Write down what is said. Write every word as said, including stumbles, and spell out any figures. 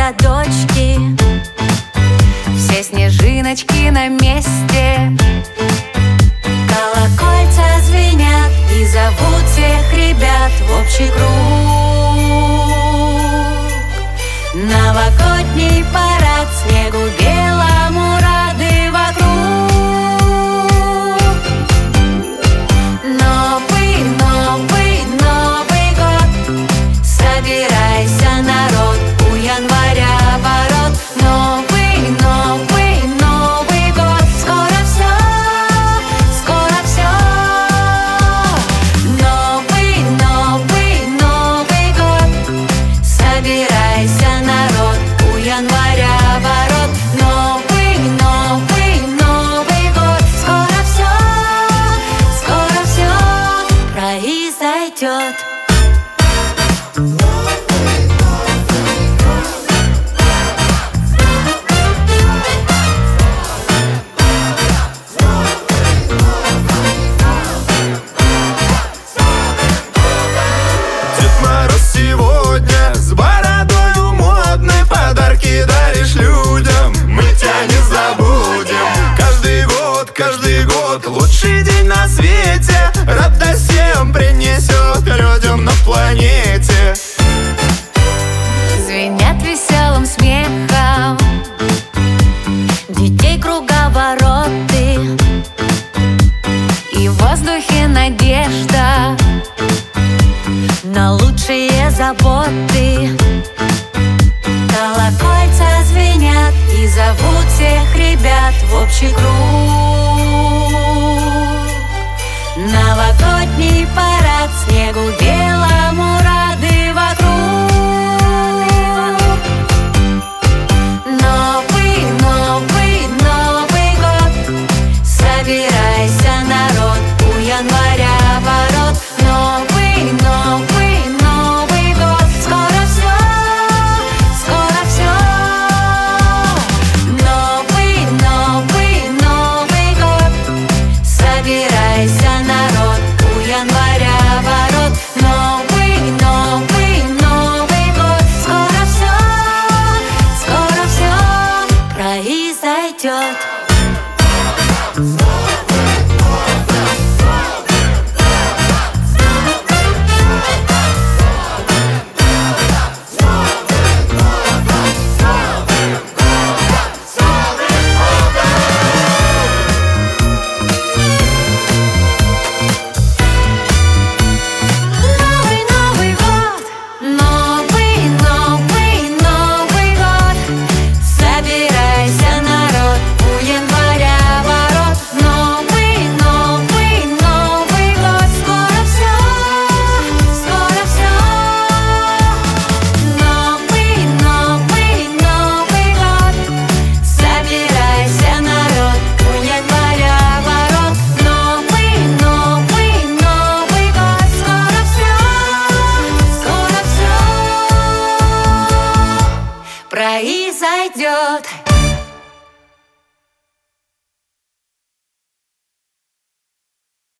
городочки, все снежиночки на месте. Колокольца звенят и зовут всех ребят в общий круг. Новогодний парад, снегу белому рады вокруг. Новый, новый, Новый год, собирайся, народ, у января ворот. Новый, новый, Новый год, скоро все, скоро все. Новый, новый, Новый год, собирайся, народ, у января ворот. Новый, новый, Новый год, скоро все, скоро все произойдет. Дед Мороз сегодня с бородою модной, подарки даришь людям, мы тебя не забудем. Каждый год, каждый год лучший день на свете, радость всем принесет людям на планете. Звенят веселым смехом детей круговороты, и в воздухе надежда на лучшие заботы. Колокольца звенят и зовут всех ребят в общий круг. Новогодний парад, снегу белому